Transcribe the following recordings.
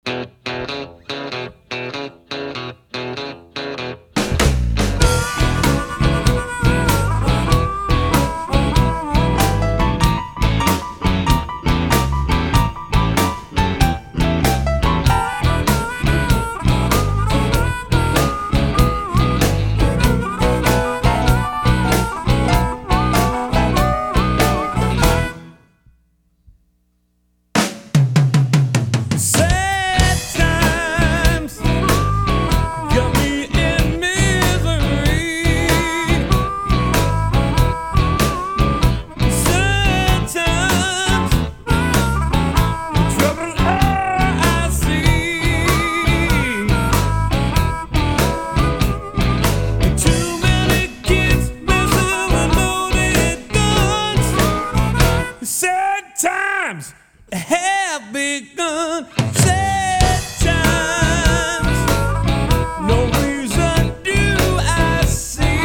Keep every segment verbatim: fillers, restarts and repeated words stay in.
Times have begun. Sad times, no reason do I see.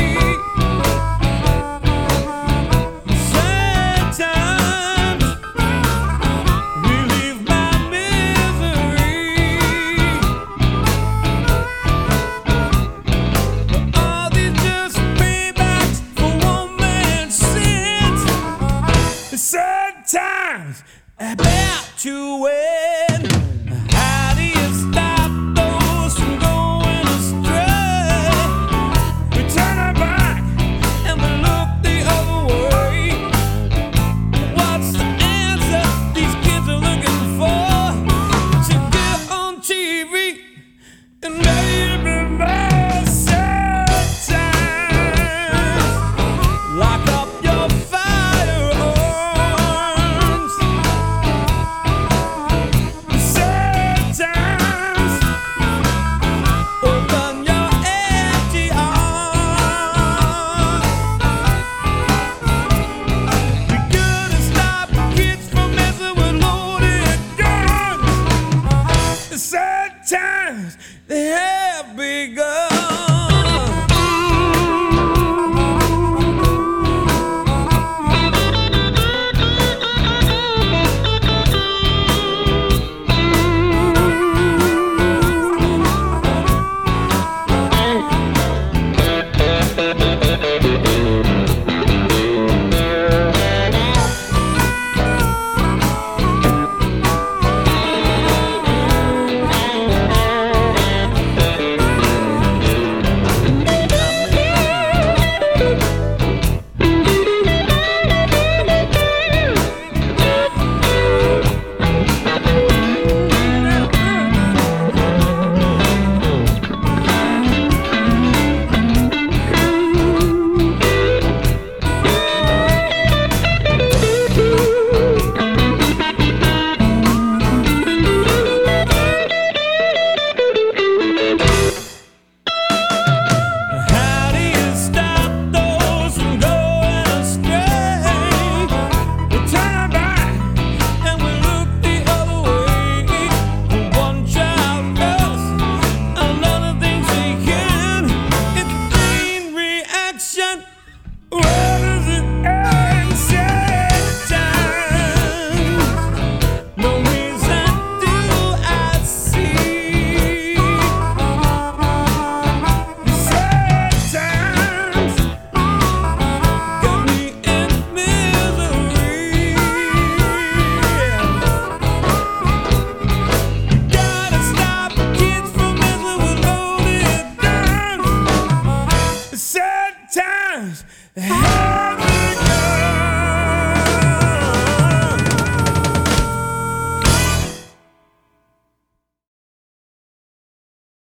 Sad times relieve my misery. But all these just paybacks for one man's sins. Sad times about to end. How do you stop those from going astray? We turn our back and we look the other way. What's the answer these kids are looking for? To get on T V and maybe more. Sad times, lock up your firearms. Sad times, open your empty arms. We gotta stop kids from messing with loaded guns. Sad times, they